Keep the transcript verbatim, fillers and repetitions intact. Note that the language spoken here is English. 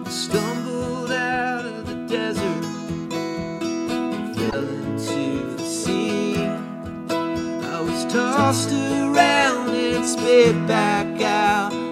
Stumbled out of the desert, fell into the sea. I was tossed around and spit back out.